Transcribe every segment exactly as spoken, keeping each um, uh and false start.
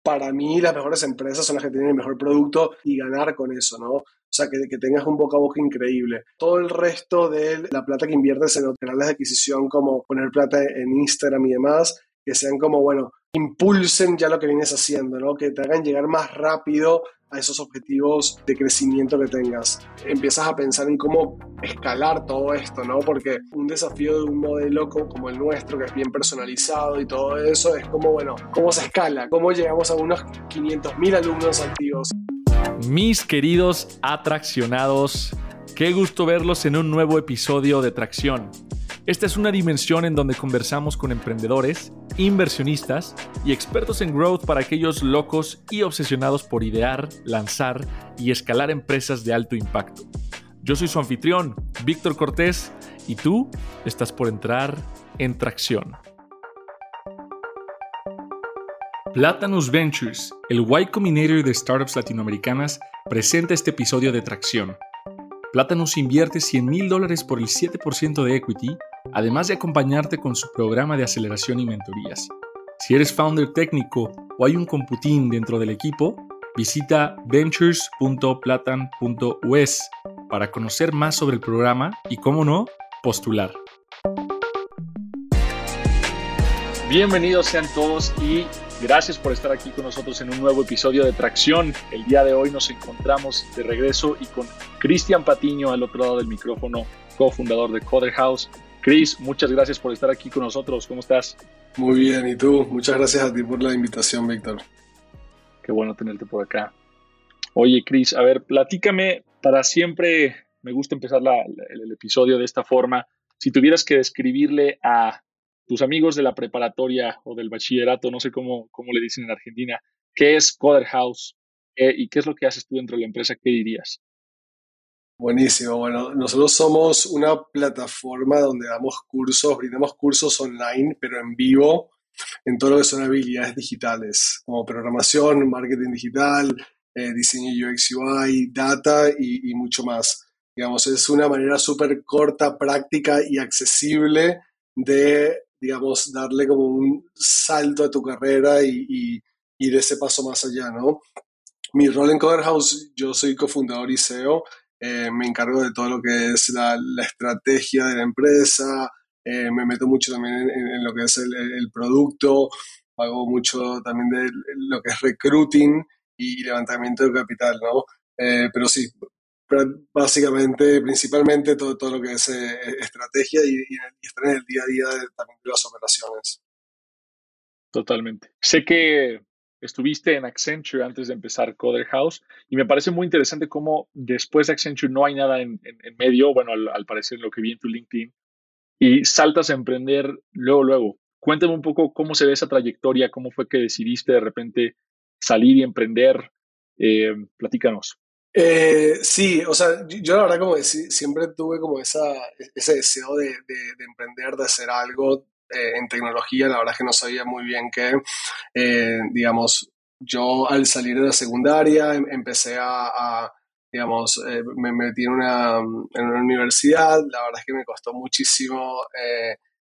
para mí las mejores empresas son las que tienen el mejor producto y ganar con eso, ¿no? O sea, que, que tengas un boca a boca increíble. Todo el resto de la plata que inviertes en canales de adquisición, como poner plata en Instagram y demás, que sean como, bueno, impulsen ya lo que vienes haciendo, ¿no? Que te hagan llegar más rápido a esos objetivos de crecimiento que tengas. Empiezas a pensar en cómo escalar todo esto, ¿no? Porque un desafío de un modelo como el nuestro, que es bien personalizado y todo eso, es como, bueno, ¿cómo se escala? ¿Cómo llegamos a unos quinientos mil alumnos activos? Mis queridos atraccionados, qué gusto verlos en un nuevo episodio de Tracción. Esta es una dimensión en donde conversamos con emprendedores, inversionistas y expertos en growth para aquellos locos y obsesionados por idear, lanzar y escalar empresas de alto impacto. Yo soy su anfitrión, Víctor Cortés, y tú estás por entrar en Tracción. Platanus Ventures, el Y Combinator de startups latinoamericanas, presenta este episodio de Tracción. Platanus invierte cien mil dólares por el siete por ciento de equity, además de acompañarte con su programa de aceleración y mentorías. Si eres founder técnico o hay un computín dentro del equipo, visita ventures punto platan punto u s para conocer más sobre el programa y, cómo no, postular. Bienvenidos sean todos y gracias por estar aquí con nosotros en un nuevo episodio de Tracción. El día de hoy nos encontramos de regreso y con Cristian Patiño al otro lado del micrófono, cofundador de Coder House. Chris, muchas gracias por estar aquí con nosotros. ¿Cómo estás? Muy bien, ¿y tú? Muchas gracias a ti por la invitación, Víctor. Qué bueno tenerte por acá. Oye, Chris, a ver, platícame. Para siempre me gusta empezar la, el, el episodio de esta forma. Si tuvieras que describirle a tus amigos de la preparatoria o del bachillerato, no sé cómo, cómo le dicen en Argentina, ¿qué es Coder House? Eh, ¿Y qué es lo que haces tú dentro de la empresa? ¿Qué dirías? Buenísimo. Bueno, nosotros somos una plataforma donde damos cursos, brindamos cursos online, pero en vivo, en todo lo que son habilidades digitales, como programación, marketing digital, eh, diseño U X U I, data y, y mucho más. Digamos, es una manera súper corta, práctica y accesible de, digamos, darle como un salto a tu carrera y, y ir ese paso más allá, ¿no? Mi rol en Coder House, yo soy cofundador y C E O. Eh, me encargo de todo lo que es la, la estrategia de la empresa, eh, me meto mucho también en, en, en lo que es el, el, producto, hago mucho también de lo que es recruiting y levantamiento de capital, ¿no? Eh, pero sí, básicamente, principalmente todo, todo lo que es eh, estrategia y, y estar en el día a día de, también de las operaciones. Totalmente. Sé que estuviste en Accenture antes de empezar Coder House y me parece muy interesante cómo después de Accenture no hay nada en, en, en medio, bueno, al, al parecer lo que vi en tu LinkedIn, y saltas a emprender luego, luego. Cuéntame un poco cómo se ve esa trayectoria, cómo fue que decidiste de repente salir y emprender. Eh, platícanos. Eh, sí, o sea, yo, yo la verdad como que sí, siempre tuve como esa, ese deseo de, de, de emprender, de hacer algo eh, en tecnología. La verdad es que no sabía muy bien qué. Eh, digamos, yo al salir de la secundaria em- empecé a, a, digamos, eh, me metí en una, en una universidad. La verdad es que me costó muchísimo eh,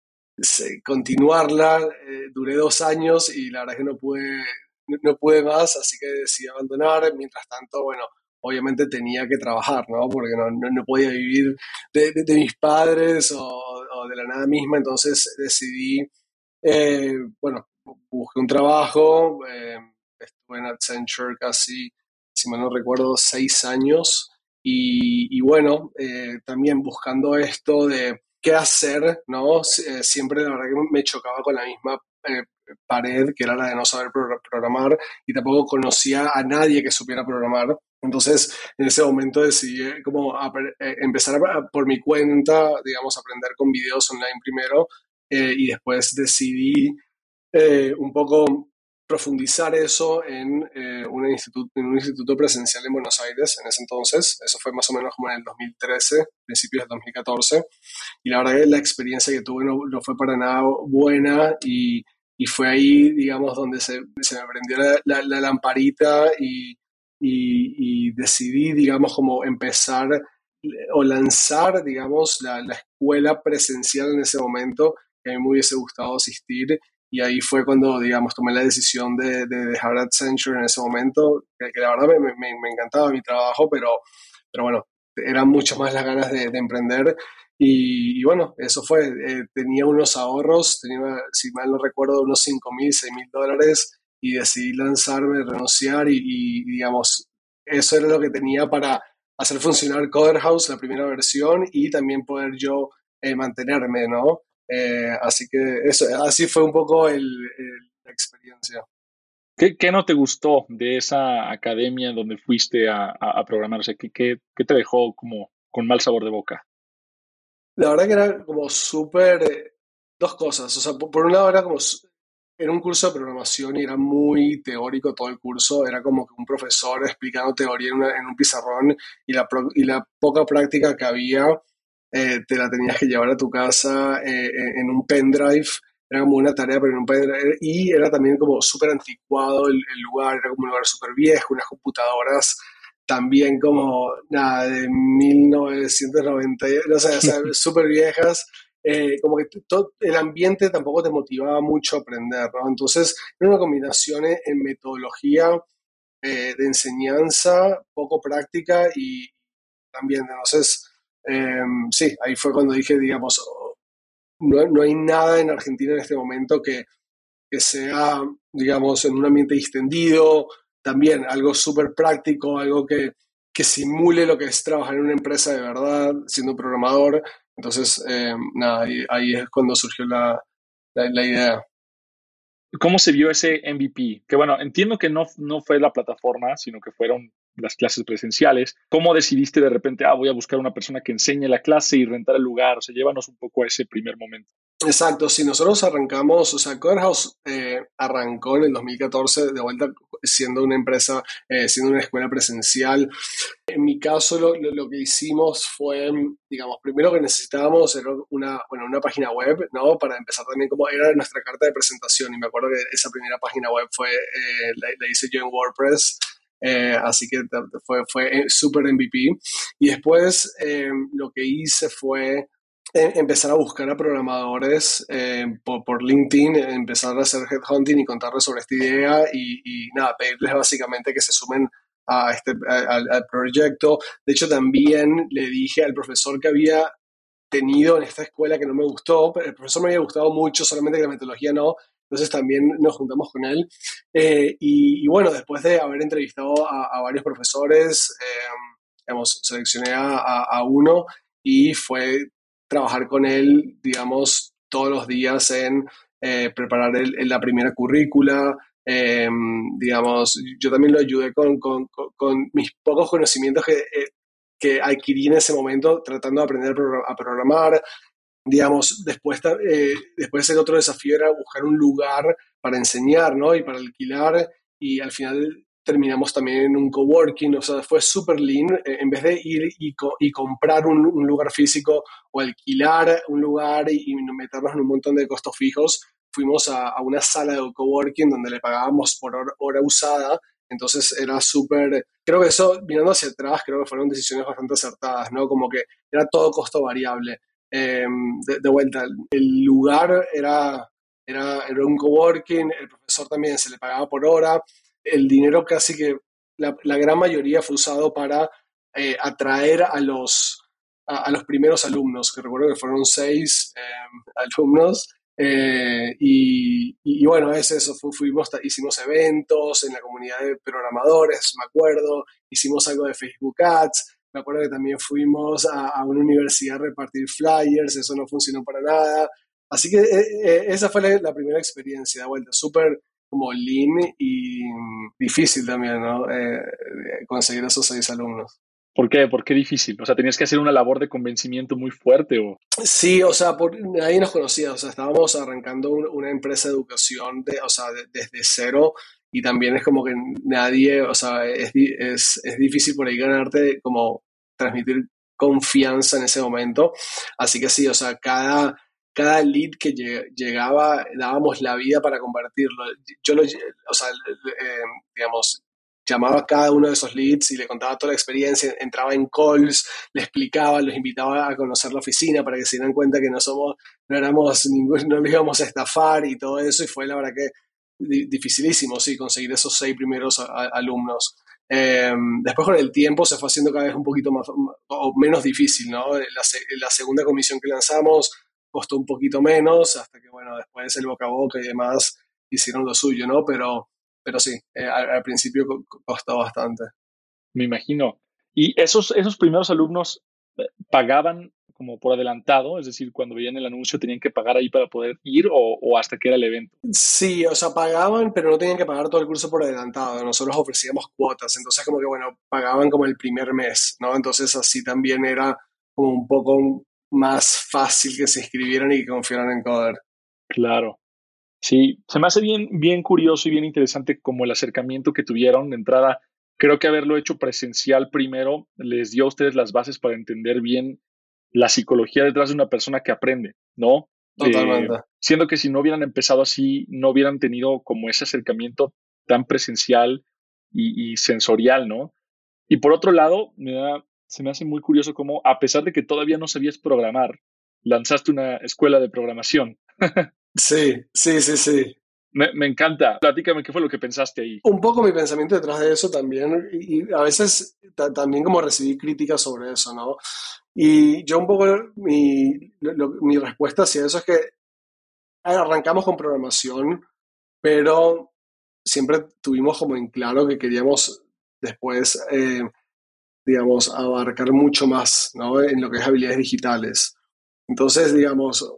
se- continuarla. Eh, duré dos años y la verdad es que no pude, no, no pude más, así que decidí abandonar. Mientras tanto, bueno, obviamente tenía que trabajar, ¿no? Porque no, no, no podía vivir de, de- de mis padres o, o de la nada misma, entonces decidí, eh, bueno, busqué un trabajo, eh, estuve en Accenture casi, si mal no recuerdo, seis años y, y bueno, eh, también buscando esto de qué hacer, ¿no? Eh, siempre la verdad que me chocaba con la misma eh, pared, que era la de no saber pro- programar, y tampoco conocía a nadie que supiera programar. Entonces, en ese momento decidí eh, como apre- eh, empezar a- por mi cuenta, digamos, aprender con videos online primero, eh, y después decidí eh, un poco profundizar eso en, eh, un instituto, en un instituto presencial en Buenos Aires en ese entonces. Eso fue más o menos como en el dos mil trece, principios del dos mil catorce. Y la verdad que la experiencia que tuve no, no fue para nada buena y, y fue ahí, digamos, donde se, se me prendió la, la, la lamparita y, y, y decidí, digamos, como empezar o lanzar, digamos, la, la escuela presencial en ese momento que a mí me hubiese gustado asistir y ahí fue cuando, digamos, tomé la decisión de, de dejar Accenture en ese momento, que, que la verdad me, me, me encantaba mi trabajo, pero, pero bueno, eran mucho más las ganas de, de emprender. Y, y, bueno, eso fue, eh, tenía unos ahorros, tenía, si mal no recuerdo, unos cinco mil, seis mil dólares y decidí lanzarme, renunciar y, y, digamos, eso era lo que tenía para hacer funcionar Coder House, la primera versión, y también poder yo eh, mantenerme, ¿no? Eh, así que eso, así fue un poco el, el- la experiencia. ¿Qué, qué no te gustó de esa academia donde fuiste a, a- a programar? O sea, ¿qué, qué- qué te dejó como con mal sabor de boca? La verdad que era como súper, eh, dos cosas, o sea, por, por un lado era como, s- era un curso de programación y era muy teórico todo el curso, era como que un profesor explicando teoría en, una- en un pizarrón y la, pro- y la poca práctica que había eh, te la tenías que llevar a tu casa eh, en, en un pendrive, era como una tarea pero en un pendrive y era también como súper anticuado el, el lugar, era como un lugar súper viejo, unas computadoras también como, nada, de mil novecientos noventa, no sé, o sea, súper viejas, eh, como que todo el ambiente tampoco te motivaba mucho a aprender, ¿no? Entonces, era una combinación en, en metodología eh, de enseñanza, poco práctica y también, entonces, eh, sí, ahí fue cuando dije, digamos, oh, no, no hay nada en Argentina en este momento que que sea, digamos, en un ambiente distendido, también algo súper práctico, algo que, que simule lo que es trabajar en una empresa de verdad, siendo programador. Entonces, eh, nada, ahí, ahí es cuando surgió la, la, la idea. ¿Cómo se vio ese M V P? Que bueno, entiendo que no, no fue la plataforma, sino que fueron las clases presenciales. ¿Cómo decidiste de repente, ah, voy a buscar una persona que enseñe la clase y rentar el lugar? O sea, llévanos un poco a ese primer momento. Exacto, si nosotros arrancamos, o sea, Codehouse eh, arrancó en el dos mil catorce de vuelta siendo una empresa, eh, siendo una escuela presencial. En mi caso, lo, lo- lo que hicimos fue, digamos, primero que necesitábamos era una, bueno, una página web, ¿no? Para empezar también como era nuestra carta de presentación. Y me acuerdo que esa primera página web fue, eh, la, la hice yo en WordPress. Eh, así que te- fue, fue eh, súper M V P. Y después eh, lo que hice fue eh, empezar a buscar a programadores eh, por, por LinkedIn, eh, empezar a hacer headhunting y contarles sobre esta idea y, y nada, pedirles básicamente que se sumen a este, a- al, al proyecto. De hecho, también le dije al profesor que había tenido en esta escuela que no me gustó, pero el profesor me había gustado mucho, solamente que la metodología no. Entonces también nos juntamos con él. Eh, y, y, bueno, después de haber entrevistado a, a varios profesores, eh, digamos, seleccioné a, a, a uno y fue trabajar con él, digamos, todos los días en eh, preparar el, el, la primera currícula. Eh, digamos, yo también lo ayudé con, con, con, con mis pocos conocimientos que, eh, que adquirí en ese momento tratando de aprender a programar. Digamos, después, eh, después el otro desafío era buscar un lugar para enseñar, ¿no? Y para alquilar, y al final terminamos también en un coworking, o sea, fue súper lean, eh, en vez de ir y, co y comprar un, un, lugar físico o alquilar un lugar y, y, meternos en un montón de costos fijos, fuimos a, a una sala de coworking donde le pagábamos por hora, hora usada, entonces era súper, creo que eso, mirando hacia atrás, creo que fueron decisiones bastante acertadas, ¿no? Como que era todo costo variable. Eh, de, de, vuelta, el lugar era, era, era un coworking, el profesor también se le pagaba por hora, el dinero casi que la, la gran mayoría fue usado para eh, atraer a los, a, a, los primeros alumnos, que recuerdo que fueron seis eh, alumnos. Eh, y, y, y, bueno, es eso, fu, fuimos, hicimos eventos en la comunidad de programadores, me acuerdo, hicimos algo de Facebook Ads, me acuerdo que también fuimos a, a una universidad a repartir flyers, eso no funcionó para nada. Así que eh, eh, esa fue la, la, primera experiencia de vuelta, súper como lean y difícil también, ¿no? Eh, conseguir esos seis alumnos. ¿Por qué? ¿Por qué difícil? O sea, tenías que hacer una labor de convencimiento muy fuerte o... Sí, o sea, por, nadie nos conocía, o sea, estábamos arrancando un, una empresa de educación, de, o sea, de, desde cero y también es como que nadie, o sea, es, es, es difícil por ahí ganarte, como transmitir confianza en ese momento. Así que sí, o sea, cada, cada lead que llegaba, dábamos la vida para convertirlo. Yo lo, o sea, eh, digamos, llamaba a cada uno de esos leads y le contaba toda la experiencia, entraba en calls, le explicaba, los invitaba a conocer la oficina para que se dieran cuenta que no somos, no éramos ningún, no le íbamos a estafar y todo eso, y fue la verdad que di- dificilísimo, sí, conseguir esos seis primeros a- a- alumnos. Eh, después con el tiempo se fue haciendo cada vez un poquito más o menos difícil, ¿no? La, se- la segunda comisión que lanzamos costó un poquito menos, hasta que, bueno, después el boca a boca y demás hicieron lo suyo, ¿no? Pero, pero sí, eh, al, al principio co- costó bastante. Me imagino. Y esos, esos primeros alumnos eh, pagaban como por adelantado, es decir, cuando veían el anuncio tenían que pagar ahí para poder ir o, o hasta que era el evento. Sí, o sea, pagaban, pero no tenían que pagar todo el curso por adelantado. Nosotros ofrecíamos cuotas, entonces como que, bueno, pagaban como el primer mes, ¿no? Entonces así también era como un poco más fácil que se inscribieran y que confiaran en Coder. Claro. Sí, se me hace bien, bien curioso y bien interesante como el acercamiento que tuvieron de entrada. Creo que haberlo hecho presencial primero les dio a ustedes las bases para entender bien la psicología detrás de una persona que aprende, ¿no? Eh, Totalmente. siendo que si no hubieran empezado así, no hubieran tenido como ese acercamiento tan presencial y, y sensorial, ¿no? Y por otro lado, me da, se me hace muy curioso cómo, a pesar de que todavía no sabías programar, lanzaste una escuela de programación. Sí, sí, sí, sí. Me, me encanta. Platícame qué fue lo que pensaste ahí. Un poco mi pensamiento detrás de eso también, y, y a veces ta- también como recibí críticas sobre eso, ¿no? Y yo un poco, mi, lo- lo- mi respuesta hacia eso es que arrancamos con programación, pero siempre tuvimos como en claro que queríamos después, eh, digamos, abarcar mucho más, ¿no? En lo que es habilidades digitales. Entonces, digamos,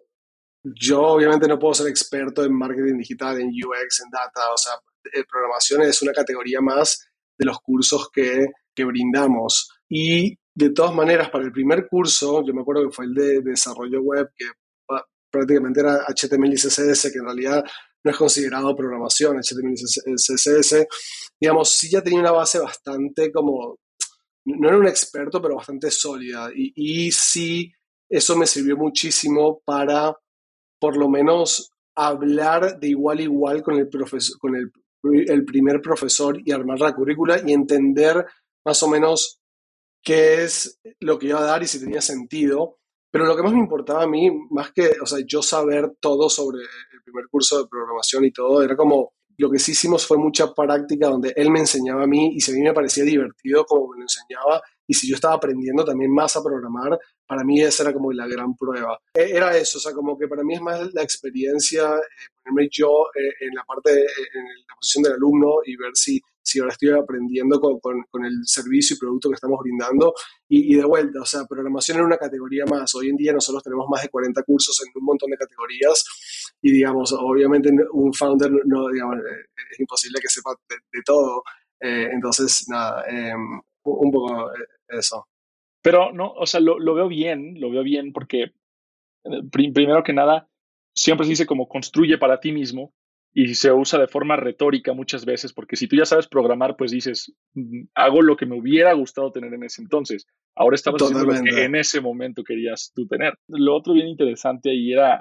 yo obviamente no puedo ser experto en marketing digital, en U X, en data, o sea, eh, programación es una categoría más de los cursos que, que brindamos. Y de todas maneras, para el primer curso, yo me acuerdo que fue el de, de desarrollo web, que pa- prácticamente era H T M L y C S S, que en realidad no es considerado programación, H T M L y C S S, digamos, sí ya tenía una base bastante como, no era un experto, pero bastante sólida. Y, y sí, eso me sirvió muchísimo para por lo menos hablar de igual a igual con el, profesor, con el, el primer profesor y armar la currícula y entender más o menos qué es lo que iba a dar y si tenía sentido. Pero lo que más me importaba a mí, más que, o sea, yo saber todo sobre el primer curso de programación y todo, era como, lo que sí hicimos fue mucha práctica donde él me enseñaba a mí y si a mí me parecía divertido como me lo enseñaba y si yo estaba aprendiendo también más a programar, para mí esa era como la gran prueba. E- Era eso, o sea, como que para mí es más la experiencia, eh, ponerme yo eh, en la parte, de- en la posición del alumno y ver si si ahora estoy aprendiendo con, con, con el servicio y producto que estamos brindando. Y, y, de vuelta, o sea, programación era una categoría más. Hoy en día nosotros tenemos más de cuarenta cursos en un montón de categorías y, digamos, obviamente un founder no, digamos, eh, es imposible que sepa de, de todo. Eh, entonces, nada, eh, un poco eh, eso. Pero no, o sea, lo, lo veo bien, lo veo bien porque eh, pri- primero que nada, siempre se dice como construye para ti mismo y se usa de forma retórica muchas veces, porque si tú ya sabes programar, pues dices, "Mm, hago lo que me hubiera gustado tener en ese entonces. Ahora estabas haciendo lo que Totalmente. en ese momento querías tú tener. Lo otro bien interesante ahí era,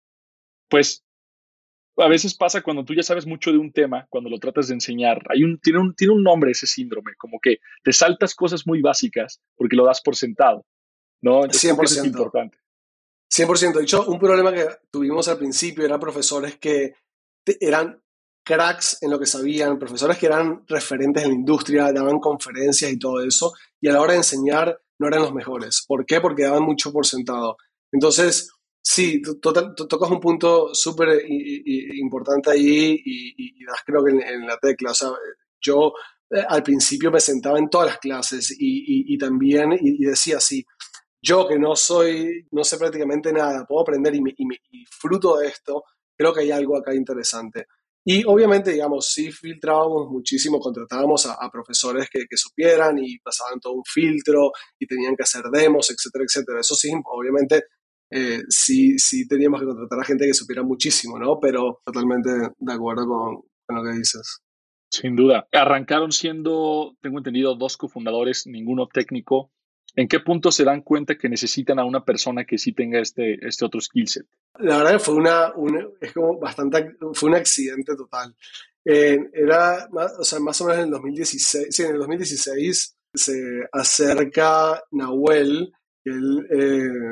pues, a veces pasa cuando tú ya sabes mucho de un tema, cuando lo tratas de enseñar, hay un, tiene un, tiene un nombre ese síndrome, como que te saltas cosas muy básicas porque lo das por sentado, ¿no? Entonces cien creo que por eso es ciento importante. cien por ciento. De hecho, un problema que tuvimos al principio era profesores que te- eran cracks en lo que sabían, profesores que eran referentes en la industria, daban conferencias y todo eso, y a la hora de enseñar no eran los mejores. ¿Por qué? Porque daban mucho por sentado. Entonces, sí, tú, total- tú tocas un punto súper i- i- importante ahí y, y- y das creo que en, en la tecla. O sea, yo eh, al principio me sentaba en todas las clases y, y- y también y, y decía así, yo que no soy, no sé prácticamente nada, puedo aprender y, me, y, me, y fruto de esto, creo que hay algo acá interesante. Y obviamente, digamos, sí filtrábamos muchísimo, contratábamos a, a profesores que, que, supieran y pasaban todo un filtro y tenían que hacer demos, etcétera, etcétera. Eso sí, obviamente, eh, sí, sí teníamos que contratar a gente que supiera muchísimo, ¿no? Pero totalmente de acuerdo con, con lo que dices. Sin duda. Arrancaron siendo, tengo entendido, dos cofundadores, ninguno técnico. ¿En qué punto se dan cuenta que necesitan a una persona que sí tenga este, este otro skill set? La verdad que fue una, una- es como bastante, fue un accidente total. Eh, era, más, o sea, más o menos en el dos mil dieciséis, sí, en el dos mil dieciséis se acerca Nahuel, que él, eh,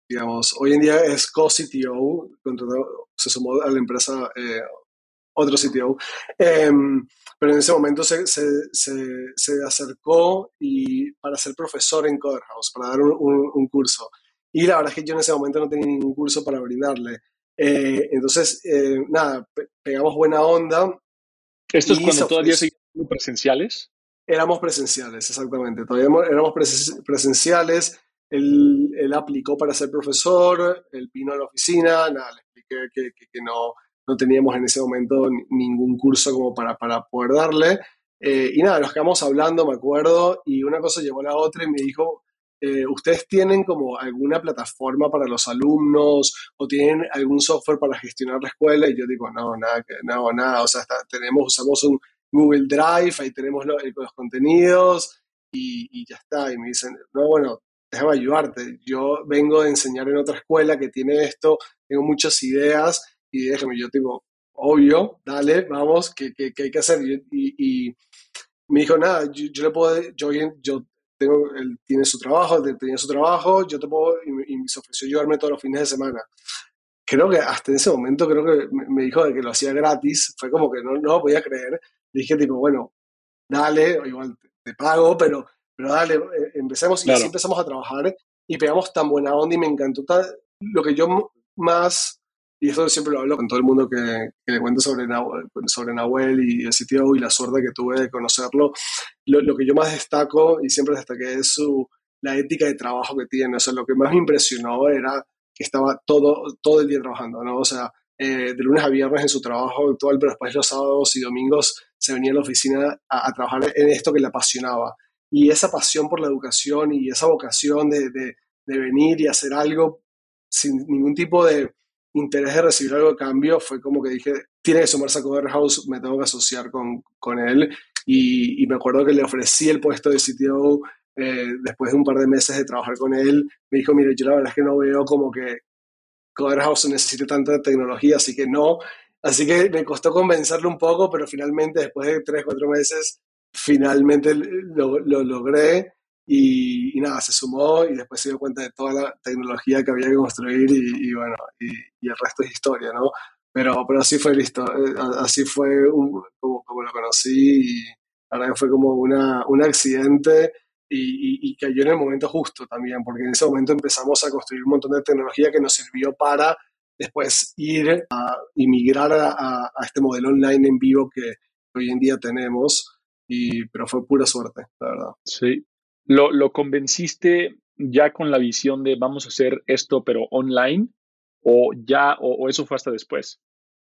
digamos, hoy en día es co-C T O, contrató- se sumó a la empresa eh, otro C T O, eh, pero en ese momento se, se, se, se acercó y para ser profesor en Coder House, para dar un, un, un curso. Y la verdad es que yo en ese momento no tenía ningún curso para brindarle. Eh, entonces, eh, nada, pe- pegamos buena onda Esto es y se cuando todavía ofreció. seguían siendo presenciales. Éramos presenciales, exactamente. Todavía mo- éramos presen- presenciales. Él, él aplicó para ser profesor, él vino a la oficina, nada, le expliqué que, que- que no, no teníamos en ese momento ni- ningún curso como para, para poder darle. Eh, y nada, nos quedamos hablando, me acuerdo, y una cosa llevó a la otra y me dijo, eh, ¿ustedes tienen como alguna plataforma para los alumnos o tienen algún software para gestionar la escuela? Y yo digo, no, nada, que- no, nada, o sea, está- tenemos, usamos un Google Drive, ahí tenemos lo- los contenidos y, y ya está. Y me dicen, no, bueno, déjame ayudarte. Yo vengo de enseñar en otra escuela que tiene esto, tengo muchas ideas y déjame, yo tipo, obvio, dale, vamos, ¿qué, qué, qué hay que hacer? Y, y- y me dijo, nada, yo, yo le puedo, yo, yo tengo, él tiene su trabajo, él tenía su trabajo, yo te puedo, y, me- y se ofreció ayudarme todos los fines de semana. Creo que hasta ese momento creo que me, me dijo de que lo hacía gratis, fue como que no, no lo podía creer. Dije tipo, bueno, dale, o igual te, te pago, pero, pero dale, eh, empecemos y así Claro, empezamos a trabajar y pegamos tan buena onda y me encantó ta- lo que yo m- más, y esto siempre lo hablo con todo el mundo que, que le cuento sobre Nahuel, sobre Nahuel y el sitio y la suerte que tuve de conocerlo, lo, lo que yo más destaco y siempre destaqué es su, la ética de trabajo que tiene, o sea, lo que más me impresionó era que estaba todo, todo el día trabajando, ¿no? O sea, eh, de lunes a viernes en su trabajo actual, pero después los sábados y domingos se venía a la oficina a, a trabajar en esto que le apasionaba. Y esa pasión por la educación y esa vocación de, de, de venir y hacer algo sin ningún tipo de interés de recibir algo a cambio, fue como que dije, tiene que sumarse a Coder House, me tengo que asociar con, con él. Y, y, me acuerdo que le ofrecí el puesto de C T O eh, después de un par de meses de trabajar con él. Me dijo, mire, yo la verdad es que no veo como que Coder House necesite tanta tecnología, así que no. Así que me costó convencerlo un poco, pero finalmente, después de tres, cuatro meses, finalmente lo, lo logré y, y, nada, se sumó y después se dio cuenta de toda la tecnología que había que construir y, y bueno, y, y, el resto es historia, ¿no? Pero, pero así fue listo, eh, así fue un, como, como, lo conocí y la verdad que fue como una, un accidente y, y, y cayó en el momento justo también, porque en ese momento empezamos a construir un montón de tecnología que nos sirvió para después ir a, y migrar a, a, a este modelo online en vivo que hoy en día tenemos, y, pero fue pura suerte, la verdad. sí. ¿Lo, lo convenciste ya con la visión de vamos a hacer esto, pero online? ¿O ya, o, o eso fue hasta después?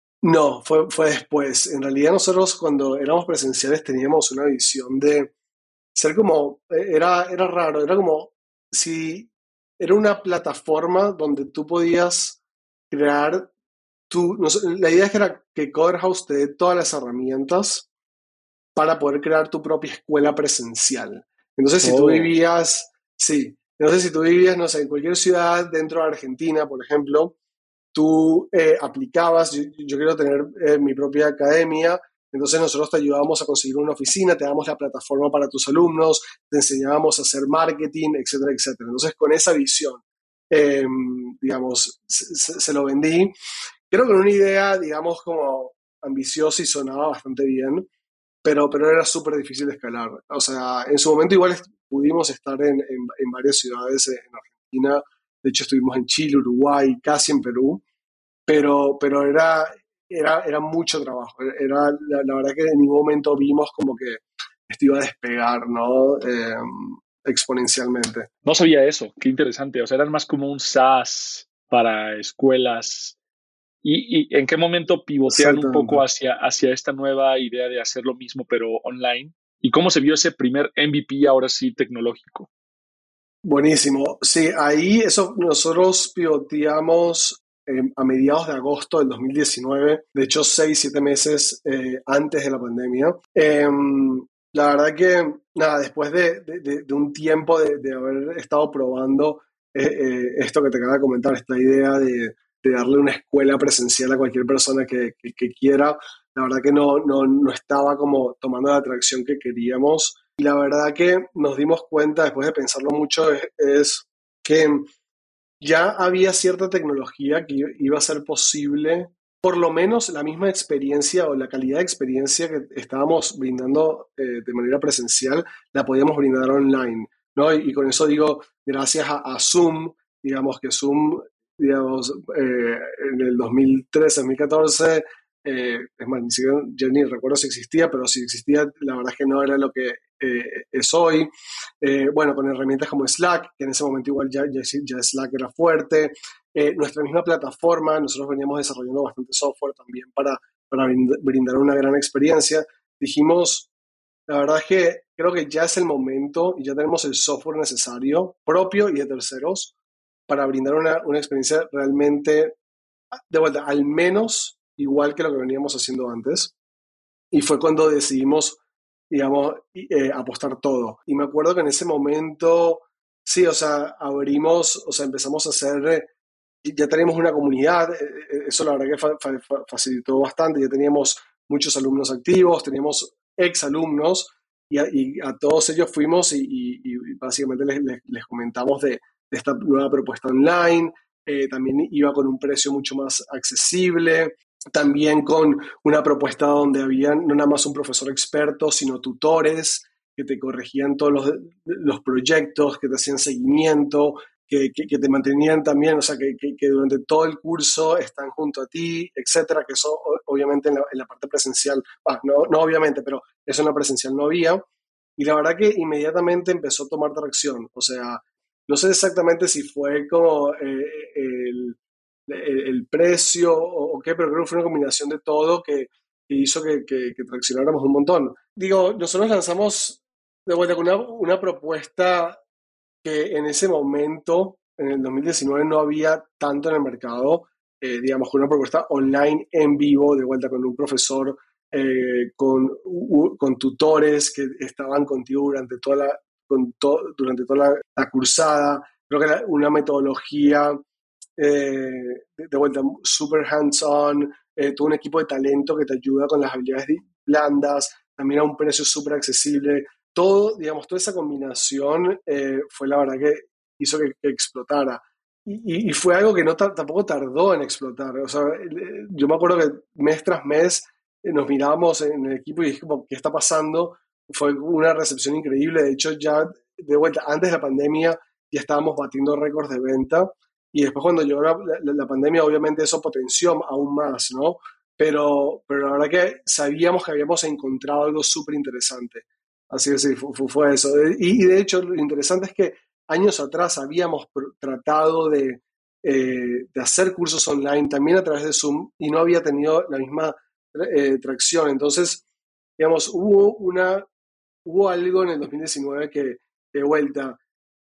No, fue, fue después. En realidad nosotros cuando éramos presenciales teníamos una visión de ser como, eh, era, era raro, era como si era una plataforma donde tú podías crear tu, no sé, la idea es que era que Coder House te dé todas las herramientas para poder crear tu propia escuela presencial. Entonces, si tú Oh, vivías, sí, entonces si tú vivías, no sé, en cualquier ciudad dentro de Argentina, por ejemplo, tú eh, aplicabas, yo, yo, quiero tener eh, mi propia academia, entonces nosotros te ayudábamos a conseguir una oficina, te damos la plataforma para tus alumnos, te enseñábamos a hacer marketing, etcétera, etcétera. Entonces, con esa visión, eh, digamos, se, se, lo vendí. Creo que era una idea, digamos, como ambiciosa y sonaba bastante bien, pero, pero era súper difícil de escalar. O sea, en su momento igual est- pudimos estar en, en, en varias ciudades en Argentina, de hecho estuvimos en Chile, Uruguay, casi en Perú, pero, pero era, era, era mucho trabajo. Era, la, la verdad que en ningún momento vimos como que esto iba a despegar, ¿no? Eh, exponencialmente. no sabía eso. Qué interesante. O sea, eran más como un SaaS para escuelas. ¿Y, y en qué momento pivotean un Exactamente. poco hacia, hacia esta nueva idea de hacer lo mismo, pero online? ¿Y cómo se vio ese primer M V P ahora sí tecnológico? Buenísimo. Sí, ahí eso nosotros pivoteamos eh, a mediados de agosto del dos mil diecinueve, de hecho seis, siete meses eh, antes de la pandemia. Eh, la verdad que, nada, después de, de, de, de un tiempo de, de, haber estado probando eh, eh, esto que te acabo de comentar, esta idea de, de, darle una escuela presencial a cualquier persona que, que, que quiera, la verdad que no, no, no estaba como tomando la atracción que queríamos. Y la verdad que nos dimos cuenta, después de pensarlo mucho, es, es que ya había cierta tecnología que iba a ser posible, por lo menos la misma experiencia o la calidad de experiencia que estábamos brindando eh, de manera presencial, la podíamos brindar online, ¿no? Y, y con eso digo, gracias a, a Zoom, digamos que Zoom, digamos, eh, en el dos mil trece, dos mil catorce, eh, es más, ni siquiera, ya ni recuerdo si existía, pero si existía, la verdad es que no era lo que eh, es hoy. Eh, bueno, con herramientas como Slack, que en ese momento igual ya, ya, ya Slack era fuerte. Eh, nuestra misma plataforma, nosotros veníamos desarrollando bastante software también para, para brindar una gran experiencia. Dijimos, la verdad es que creo que ya es el momento y ya tenemos el software necesario, propio y de terceros, para brindar una, una experiencia realmente, de vuelta, al menos igual que lo que veníamos haciendo antes. Y fue cuando decidimos, digamos, eh, apostar todo. Y me acuerdo que en ese momento, sí, o sea, abrimos, o sea, empezamos a hacer, eh, ya teníamos una comunidad, eh, eso la verdad que fa fa facilitó bastante, ya teníamos muchos alumnos activos, teníamos ex alumnos, y a, y a todos ellos fuimos y, y, y básicamente les, les, les, comentamos de, de esta nueva propuesta online. Eh, también iba con un precio mucho más accesible, también con una propuesta donde había no nada más un profesor experto, sino tutores que te corregían todos los, los proyectos, que te hacían seguimiento, que, que, que te mantenían también, o sea, que, que, que, durante todo el curso están junto a ti, etcétera, que eso obviamente en la, en la parte presencial, ah, no, no obviamente, pero eso en la presencial no había. Y la verdad que inmediatamente empezó a tomar tracción, o sea, no sé exactamente si fue como eh, el el, el precio o, o, qué, pero creo que fue una combinación de todo que, que hizo que, que, que, traccionáramos un montón. Digo, nosotros lanzamos de vuelta con una, una propuesta que en ese momento, en el dos mil diecinueve, no había tanto en el mercado, eh, digamos, con una propuesta online en vivo, de vuelta con un profesor, eh, con, u, con tutores que estaban contigo durante toda la, con to, durante toda la, la cursada. Creo que era una metodología eh, de, de vuelta, super hands-on, eh, todo un equipo de talento que te ayuda con las habilidades blandas, también a un precio súper accesible. Todo, digamos, toda esa combinación eh, fue la verdad que hizo que, que explotara. Y, y, y, fue algo que no tampoco tardó en explotar. O sea, yo me acuerdo que mes tras mes eh, nos mirábamos en el equipo y dijimos, ¿qué está pasando? Fue una recepción increíble. De hecho, ya de vuelta, antes de la pandemia, ya estábamos batiendo récords de venta. Y después cuando llegó la, la, la, pandemia, obviamente eso potenció aún más, ¿no? Pero, pero la verdad que sabíamos que habíamos encontrado algo súper interesante. Así que sí, fue, fue eso. Y, y de hecho, lo interesante es que años atrás habíamos tratado de, eh, de hacer cursos online también a través de Zoom y no había tenido la misma eh, tracción. Entonces, digamos, hubo, una, hubo algo en el dos mil diecinueve que, de vuelta,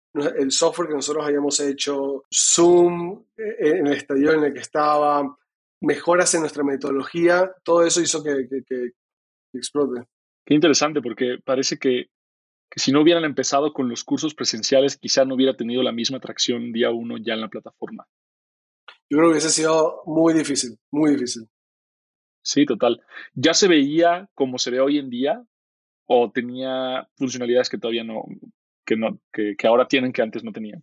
el software que nosotros habíamos hecho, Zoom, en el estadio en el que estaba, mejoras en nuestra metodología, todo eso hizo que, que, que explote. Qué interesante, porque parece que, que si no hubieran empezado con los cursos presenciales, quizá no hubiera tenido la misma atracción día uno ya en la plataforma. Yo creo que hubiese sido muy difícil, muy difícil. Sí, total. ¿Ya se veía como se ve hoy en día o tenía funcionalidades que todavía no, que, no, que, que ahora tienen que antes no tenían?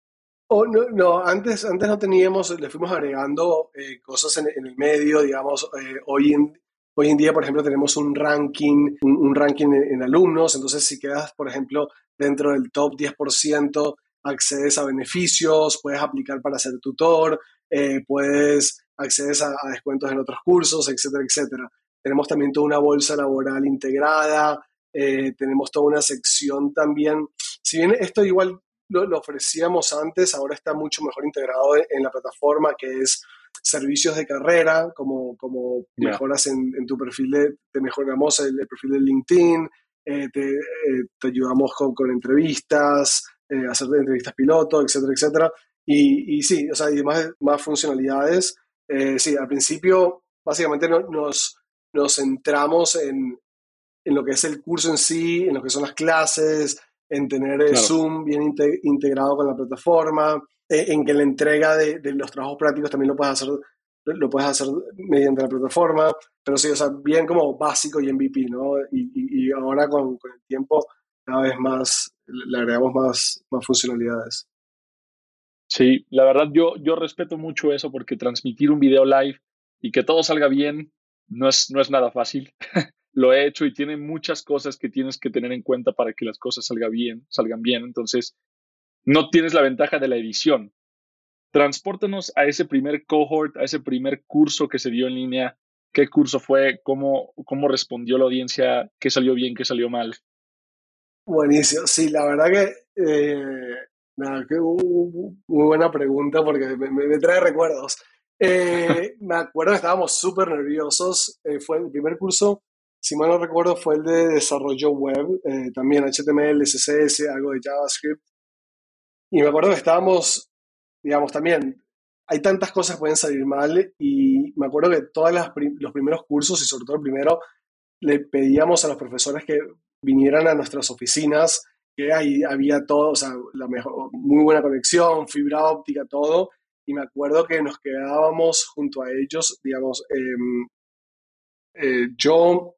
Oh, no, no, antes, antes no teníamos, le fuimos agregando eh, cosas en, en, el medio, digamos, eh, hoy, en, hoy en día, por ejemplo, tenemos un ranking, un, un ranking en, en, alumnos, entonces si quedas, por ejemplo, dentro del top diez por ciento, accedes a beneficios, puedes aplicar para ser tutor, eh, puedes accedes a, a descuentos en otros cursos, etcétera, etcétera. Tenemos también toda una bolsa laboral integrada, eh, tenemos toda una sección también, si bien esto igual lo, lo ofrecíamos antes, ahora está mucho mejor integrado en, en la plataforma, que es servicios de carrera, como, como Yeah. mejoras en, en tu perfil, de, te mejoramos el, el perfil de LinkedIn, eh, te, eh, te ayudamos con, con entrevistas, eh, hacer entrevistas piloto, etcétera, etcétera. Y, y sí, o sea, y más, más funcionalidades. Eh, sí, al principio básicamente no, nos, nos centramos en, en lo que es el curso en sí, en lo que son las clases, en tener eh, Claro. Zoom bien inte integrado con la plataforma, eh, en que la entrega de, de, los trabajos prácticos también lo puedes hacer lo puedes hacer mediante la plataforma, pero sí, o sea, bien como básico y M V P, ¿no? Y, y, y ahora con, con el tiempo cada vez más le agregamos más, más funcionalidades. Sí, la verdad yo, yo respeto mucho eso porque transmitir un video live y que todo salga bien no es, no es nada fácil. Lo he hecho y tiene muchas cosas que tienes que tener en cuenta para que las cosas salgan bien, salgan bien. Entonces, no tienes la ventaja de la edición. Transpórtanos a ese primer cohort, a ese primer curso que se dio en línea. ¿Qué curso fue? ¿Cómo, cómo respondió la audiencia? ¿Qué salió bien? ¿Qué salió mal? Buenísimo, sí, la verdad que, eh, nada, que, uh, uh, muy buena pregunta porque me, me- me trae recuerdos. Eh, me acuerdo que estábamos súper nerviosos, eh, fue el primer curso, si mal no recuerdo, fue el de desarrollo web, eh, también H T M L, C S S, algo de JavaScript, y me acuerdo que estábamos, digamos, también, hay tantas cosas que pueden salir mal, y me acuerdo que todos los primeros cursos, y sobre todo el primero, le pedíamos a los profesores que vinieran a nuestras oficinas, que ahí había todo, o sea, la mejor, muy buena conexión, fibra óptica, todo, y me acuerdo que nos quedábamos junto a ellos, digamos, eh, eh, yo,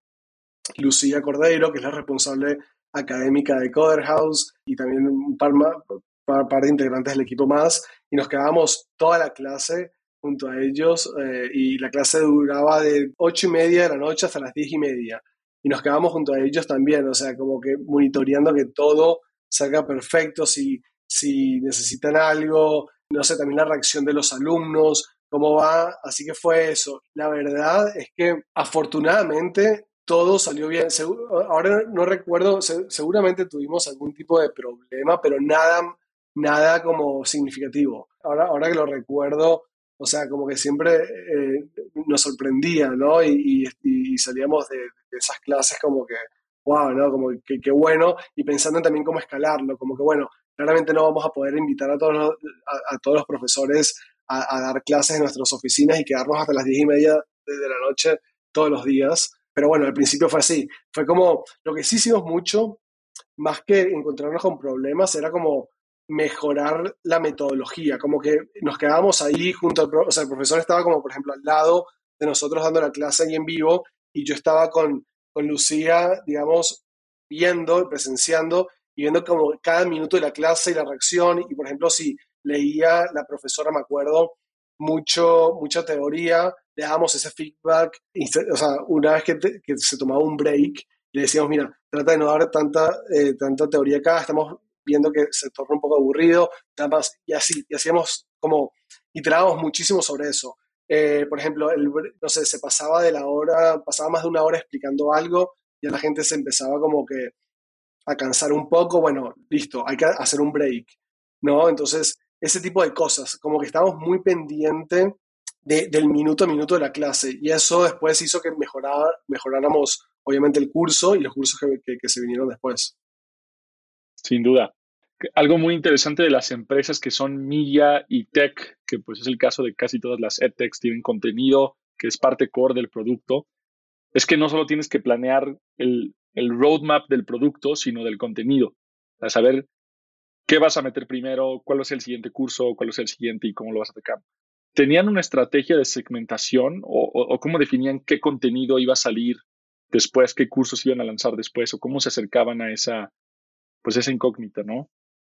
Lucía Cordeiro, que es la responsable académica de Coder House, y también un par, ma- par- par de integrantes del equipo más, y nos quedábamos toda la clase junto a ellos, eh, y la clase duraba de ocho y media de la noche hasta las diez y media, y nos quedábamos junto a ellos también, o sea, como que monitoreando que todo salga perfecto, si, si necesitan algo, no sé, también la reacción de los alumnos, cómo va, así que fue eso. La verdad es que afortunadamente todo salió bien. Segu- ahora no recuerdo, se- seguramente tuvimos algún tipo de problema, pero nada, nada como significativo. Ahora, ahora que lo recuerdo, o sea, como que siempre eh, nos sorprendía, ¿no? Y, y- y salíamos de, de esas clases como que, wow, ¿no? Como que, que bueno, y pensando en también cómo escalarlo, como que bueno, claramente no vamos a poder invitar a todos los, a, a todos los profesores a, a dar clases en nuestras oficinas y quedarnos hasta las diez y media de, de la noche todos los días. Pero bueno, al principio fue así. Fue como, lo que sí hicimos mucho, más que encontrarnos con problemas, era como mejorar la metodología, como que nos quedábamos ahí junto al, pro- o sea, el profesor estaba como, por ejemplo, al lado de nosotros dando la clase ahí en vivo y yo estaba con, con Lucía, digamos, viendo, presenciando y viendo como cada minuto de la clase y la reacción y, por ejemplo, si leía la profesora, me acuerdo, mucho, mucha teoría, le dábamos ese feedback, y se- o sea, una vez que, te- que se tomaba un break, le decíamos, mira, trata de no dar tanta, eh, tanta teoría acá, estamos viendo que se torna un poco aburrido, nada más, y así, y hacíamos como, iterábamos muchísimo sobre eso. Eh, por ejemplo, el, no sé, se pasaba de la hora, pasaba más de una hora explicando algo, y la gente se empezaba como que a cansar un poco, bueno, listo, hay que hacer un break, ¿no? Entonces, ese tipo de cosas, como que estábamos muy pendientes de, del minuto a minuto de la clase, y eso después hizo que mejorar, mejoráramos, obviamente, el curso y los cursos que, que, que se vinieron después. Sin duda. Algo muy interesante de las empresas que son media y tech, que pues es el caso de casi todas las edtechs, tienen contenido que es parte core del producto, es que no solo tienes que planear el, el roadmap del producto, sino del contenido. Para saber qué vas a meter primero, cuál es el siguiente curso, cuál es el siguiente y cómo lo vas a atacar. ¿Tenían una estrategia de segmentación o, o, o cómo definían qué contenido iba a salir después, qué cursos iban a lanzar después o cómo se acercaban a esa, pues esa incógnita, ¿no?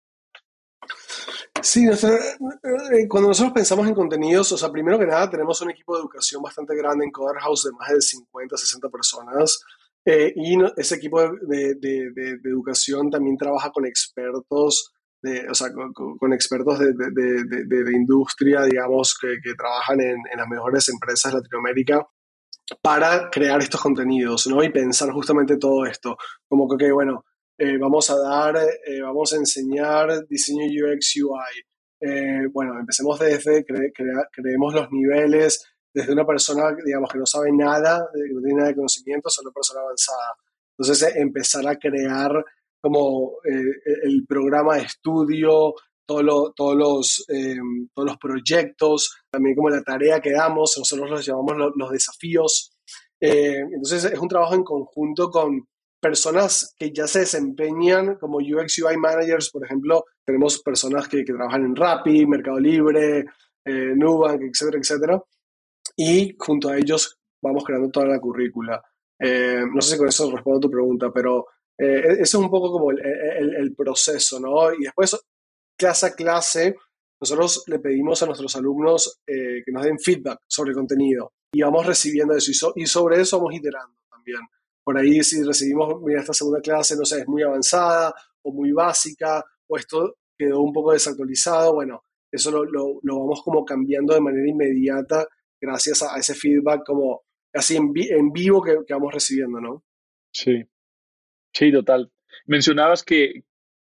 Sí, nuestra- eh, cuando nosotros pensamos en contenidos, o sea, primero que nada tenemos un equipo de educación bastante grande en Coder House de más de cincuenta, sesenta personas, eh, y no- ese equipo de, de- de- de- de educación también trabaja con expertos, de, o sea, con, con- con expertos de, de- de- de- de la industria, digamos, que, que trabajan en, en las mejores empresas de Latinoamérica para crear estos contenidos, ¿no? Y pensar justamente todo esto, como que, ok, bueno, eh, vamos a dar, eh, vamos a enseñar diseño U X U I. Eh, bueno, empecemos desde, cre- crea- creemos los niveles, desde una persona, digamos, que no sabe nada, que no tiene nada de conocimiento, a una persona avanzada. Entonces, eh, empezar a crear como eh, el programa de estudio, todo lo- todos, los, eh, todos los proyectos, también como la tarea que damos, nosotros los llamamos lo- los desafíos. Eh, entonces es un trabajo en conjunto con personas que ya se desempeñan como U X U I managers, por ejemplo, tenemos personas que, que trabajan en Rappi, Mercado Libre, eh, Nubank, etcétera, etcétera, y junto a ellos vamos creando toda la currícula. Eh, no sé si con eso respondo a tu pregunta, pero eh, eso es un poco como el, el- el proceso, ¿no? Y después, clase a clase, nosotros le pedimos a nuestros alumnos eh, que nos den feedback sobre el contenido y vamos recibiendo eso y, so, y sobre eso vamos iterando también. Por ahí si recibimos, mira, esta segunda clase, no sé, es muy avanzada o muy básica o esto quedó un poco desactualizado, bueno, eso lo, lo, lo vamos como cambiando de manera inmediata gracias a, a ese feedback como así en, vi, en vivo que, que vamos recibiendo, ¿no? Sí, sí, total. Mencionabas que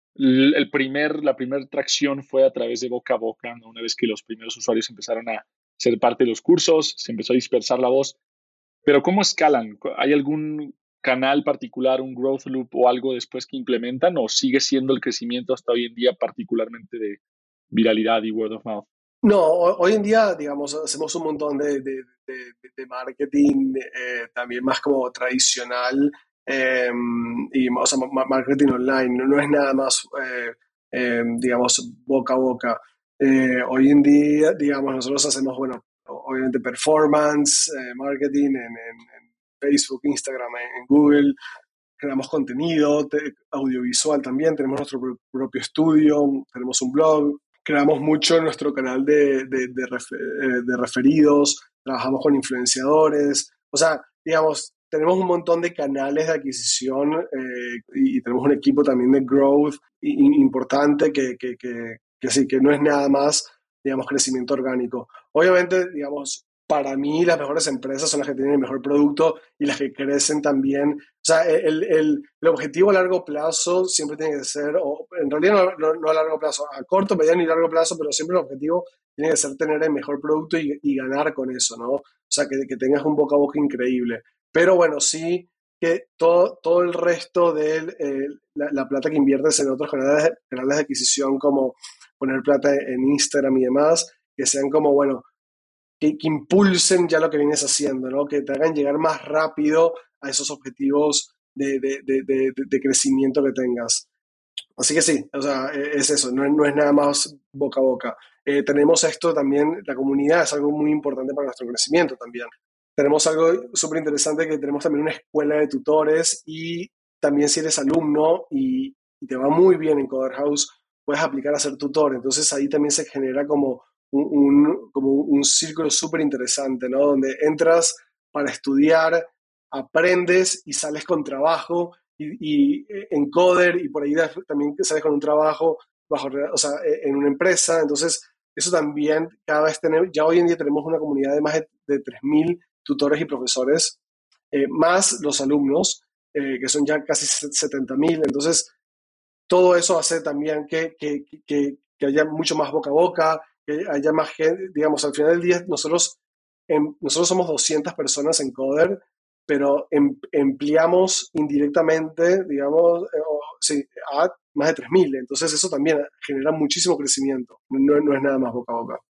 el primer, la primera tracción fue a través de boca a boca, ¿no? Una vez que los primeros usuarios empezaron a ser parte de los cursos, se empezó a dispersar la voz. Pero ¿cómo escalan? ¿Hay algún canal particular, un growth loop o algo después que implementan o sigue siendo el crecimiento hasta hoy en día particularmente de viralidad y word of mouth? No, hoy en día, digamos, hacemos un montón de, de, de, de marketing eh, también más como tradicional, eh, y, o sea, marketing online, no, no es nada más, eh, eh, digamos, boca a boca. Eh, hoy en día, digamos, nosotros hacemos, bueno, obviamente performance, eh, marketing en, en, en, Facebook, Instagram, en, en Google, creamos contenido te, audiovisual también, tenemos nuestro propio estudio, tenemos un blog, creamos mucho en nuestro canal de, de, de, refer, de referidos, trabajamos con influenciadores, o sea, digamos, tenemos un montón de canales de adquisición eh, y, y tenemos un equipo también de growth y, importante que, que, que, que sí, que no es nada más, digamos, crecimiento orgánico. Obviamente, digamos, para mí las mejores empresas son las que tienen el mejor producto y las que crecen también. O sea, el, el, el objetivo a largo plazo siempre tiene que ser, o en realidad no, no, no a largo plazo, a corto, mediano y largo plazo, pero siempre el objetivo tiene que ser tener el mejor producto y, y ganar con eso, ¿no? O sea, que, que tengas un boca a boca increíble. Pero bueno, sí que todo, todo el resto de eh, la, la plata que inviertes en otros canales, canales de adquisición, como poner plata en Instagram y demás, que sean como, bueno, que, que impulsen ya lo que vienes haciendo, ¿no? Que te hagan llegar más rápido a esos objetivos de, de, de, de, de crecimiento que tengas. Así que sí, o sea, es eso, no, no es nada más boca a boca. Eh, tenemos esto también, la comunidad es algo muy importante para nuestro crecimiento también. Tenemos algo súper interesante que tenemos también una escuela de tutores y también si eres alumno y, y te va muy bien en Coder House, puedes aplicar a ser tutor. Entonces ahí también se genera como un, un, como un círculo súper interesante, ¿no? Donde entras para estudiar, aprendes y sales con trabajo y, y en Coder y por ahí también sales con un trabajo bajo, o sea, en una empresa. Entonces eso también cada vez tenemos, ya hoy en día tenemos una comunidad de más de, de tres mil tutores y profesores, eh, más los alumnos, eh, que son ya casi setenta mil. Entonces todo eso hace también que, que, que, que haya mucho más boca a boca, que haya más gente, digamos, al final del día nosotros, en, nosotros somos doscientas personas en Coder, pero em, empleamos indirectamente, digamos, eh, o, sí, a más de tres mil. Entonces eso también genera muchísimo crecimiento, no, no es nada más boca a boca.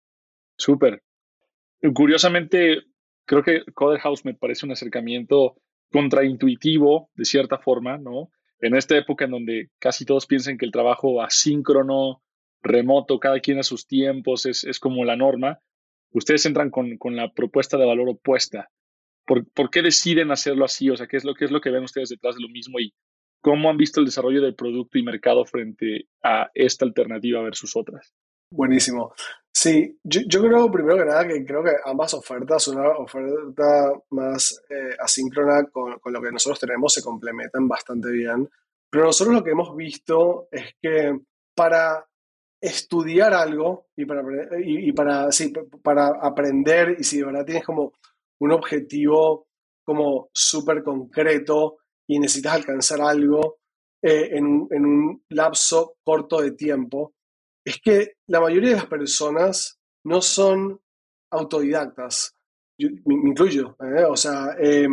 Súper. Curiosamente, creo que Coder House me parece un acercamiento contraintuitivo, de cierta forma, ¿no? En esta época en donde casi todos piensan que el trabajo asíncrono, remoto, cada quien a sus tiempos, es, es como la norma, ustedes entran con, con la propuesta de valor opuesta. ¿Por, ¿Por qué deciden hacerlo así? O sea, ¿qué es, lo, ¿qué es lo que ven ustedes detrás de lo mismo? ¿Y cómo han visto el desarrollo del producto y mercado frente a esta alternativa versus otras? Buenísimo. Sí, yo, yo creo primero que nada que creo que ambas ofertas, una oferta más eh, asíncrona con, con lo que nosotros tenemos, se complementan bastante bien. Pero nosotros lo que hemos visto es que para estudiar algo y para, y, y para, sí, para aprender y si de verdad tienes como un objetivo como súper concreto y necesitas alcanzar algo eh, en, un, en un lapso corto de tiempo, es que la mayoría de las personas no son autodidactas. Yo, me, me, incluyo, ¿eh? O sea, eh,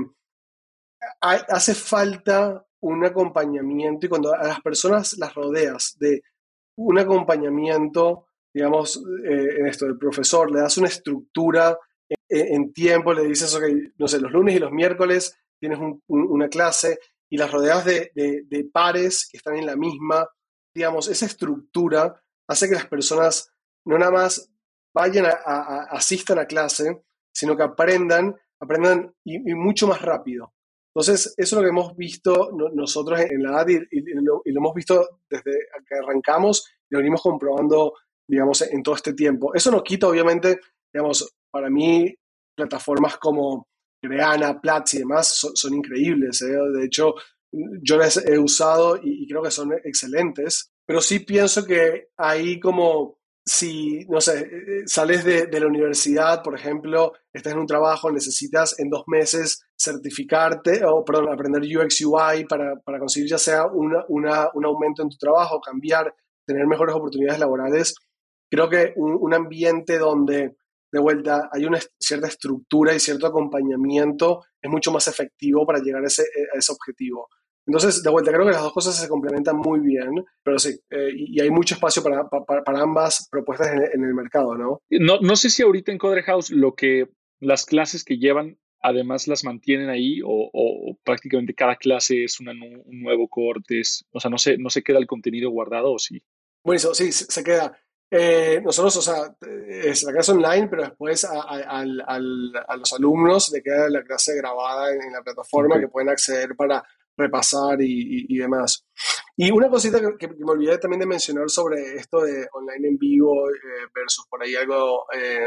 hay, hace falta un acompañamiento y cuando a las personas las rodeas de un acompañamiento, digamos, eh, en esto del profesor, le das una estructura en, en tiempo, le dices, ok, no sé, los lunes y los miércoles tienes un, un, una clase y las rodeas de, de, de pares que están en la misma, digamos, esa estructura hace que las personas no nada más vayan a, a, a asistan a clase, sino que aprendan, aprendan y, y, mucho más rápido. Entonces, eso es lo que hemos visto no, nosotros en la A D I y, y, lo, y lo hemos visto desde que arrancamos y lo venimos comprobando digamos, en todo este tiempo. Eso no quita, obviamente, digamos, para mí, plataformas como Creana, Platzi y demás son, son increíbles. ¿eh? De hecho, yo las he usado y, y creo que son excelentes, pero sí pienso que ahí como si, no sé, eh, sales de, de la universidad, por ejemplo, estás en un trabajo, necesitas en dos meses certificarte, o perdón, aprender U X U I para, para conseguir ya sea una, una, un aumento en tu trabajo, cambiar, tener mejores oportunidades laborales. Creo que un, un ambiente donde de vuelta hay una cierta estructura y cierto acompañamiento es mucho más efectivo para llegar a ese, a ese objetivo. Entonces, de vuelta, creo que las dos cosas se complementan muy bien, pero sí, eh, y, y hay mucho espacio para, para, para ambas propuestas en, en, el mercado, ¿no? ¿no? No sé si ahorita en Coder House lo que las clases que llevan además las mantienen ahí o, o, o prácticamente cada clase es una, un nuevo corte, es, o sea, no se, no se queda el contenido guardado o sí. Bueno, sí, se, se queda. Eh, nosotros, o sea, es la clase online, pero después a, a, a, a los alumnos le queda la clase grabada en, en la plataforma Okay. que pueden acceder para repasar y, y, y demás. Y una cosita que, que, me olvidé también de mencionar sobre esto de online en vivo eh, versus por ahí algo, eh,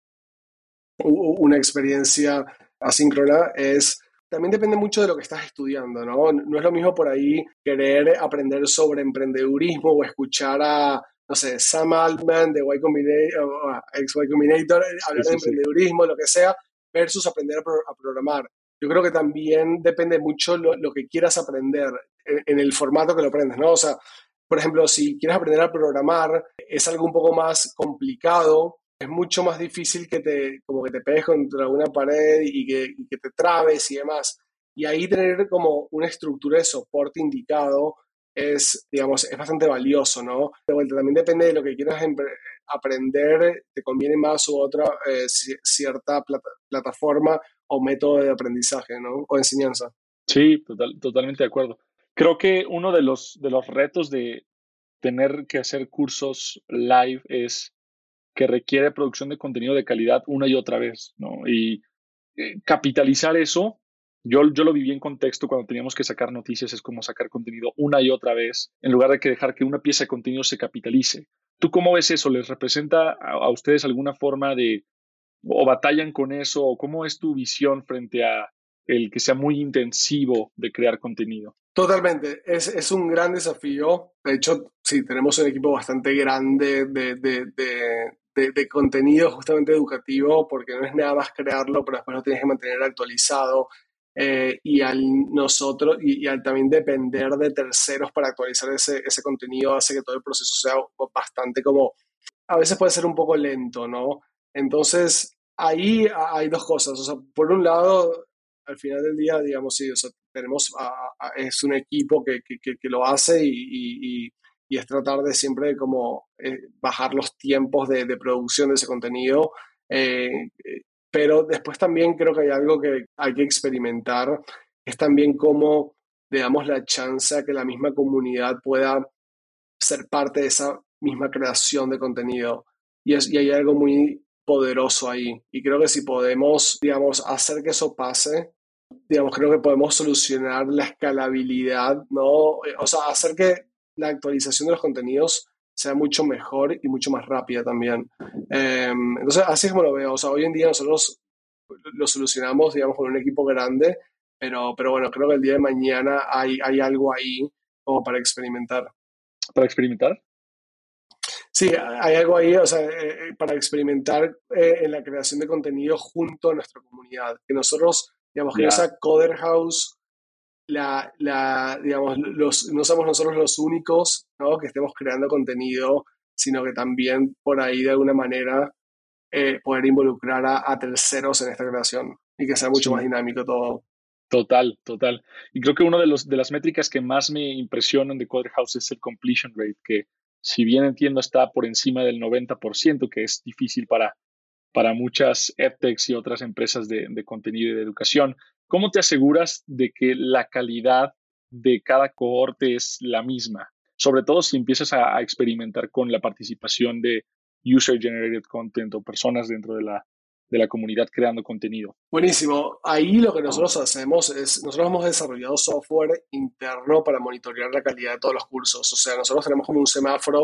una experiencia asíncrona, es también depende mucho de lo que estás estudiando, ¿no? No es lo mismo por ahí querer aprender sobre emprendedurismo o escuchar a, no sé, Sam Altman de Y Combinator, ex Y Combinator, Sí, hablar de sí, sí. emprendedurismo, lo que sea, versus aprender a, pro a programar. Yo creo que también depende mucho lo, lo que quieras aprender en, en el formato que lo aprendes, ¿no? O sea, por ejemplo, si quieres aprender a programar, es algo un poco más complicado, es mucho más difícil que te, como que te pegues contra una pared y que, y que te trabes y demás. Y ahí tener como una estructura de soporte indicado es, digamos, es bastante valioso, ¿no? De vuelta, también depende de lo que quieras aprender, te conviene más u otra eh, cierta plata plataforma o método de aprendizaje, ¿no? O enseñanza. Sí, total, totalmente de acuerdo. Creo que uno de los, de los retos de tener que hacer cursos live es que requiere producción de contenido de calidad una y otra vez, ¿no? Y eh, capitalizar eso, yo, yo lo viví en contexto cuando teníamos que sacar noticias, es como sacar contenido una y otra vez, en lugar de que dejar que una pieza de contenido se capitalice. ¿Tú cómo ves eso? ¿Les representa a, a ustedes alguna forma de, o batallan con eso, o cómo es tu visión frente a el que sea muy intensivo de crear contenido? Totalmente, es, es un gran desafío. De hecho, sí, tenemos un equipo bastante grande de, de, de, de, de contenido justamente educativo, porque no es nada más crearlo, pero después lo tienes que mantener actualizado. Eh, y al nosotros, y, y al también depender de terceros para actualizar ese, ese contenido, hace que todo el proceso sea bastante como, a veces puede ser un poco lento, ¿no? Entonces, ahí hay dos cosas. O sea, por un lado, al final del día, digamos, sí, o sea, tenemos, a, a, es un equipo que, que, que lo hace y, y, y, es tratar de siempre como eh, bajar los tiempos de, de, producción de ese contenido. Eh, pero después también creo que hay algo que hay que experimentar, es también cómo le damos la chance a que la misma comunidad pueda ser parte de esa misma creación de contenido. Y, es, y hay algo muy poderoso ahí. Y creo que si podemos, digamos, hacer que eso pase, digamos, creo que podemos solucionar la escalabilidad, ¿no? O sea, hacer que la actualización de los contenidos sea mucho mejor y mucho más rápida también. Eh, entonces, así es como lo veo. O sea, hoy en día nosotros lo solucionamos, digamos, con un equipo grande, pero, pero bueno, creo que el día de mañana hay, hay algo ahí como para experimentar. ¿Para experimentar? Sí, hay algo ahí, o sea, eh, para experimentar eh, en la creación de contenido junto a nuestra comunidad. Que nosotros, digamos, que no Ya. sea Coder House, la, la, digamos, los, no somos nosotros los únicos, ¿no? Que estemos creando contenido, sino que también por ahí de alguna manera eh, poder involucrar a, a terceros en esta creación y que sea mucho más Sí. dinámico todo. Total, total. Y creo que una de, los, de las métricas que más me impresionan de Coder House es el completion rate, que si bien entiendo está por encima del noventa por ciento, que es difícil para, para muchas edtechs y otras empresas de, de contenido y de educación. ¿Cómo te aseguras de que la calidad de cada cohorte es la misma? Sobre todo si empiezas a, a experimentar con la participación de user-generated content o personas dentro de la, de la comunidad creando contenido. Buenísimo. Ahí lo que nosotros hacemos es, nosotros hemos desarrollado software interno para monitorear la calidad de todos los cursos. O sea, nosotros tenemos como un semáforo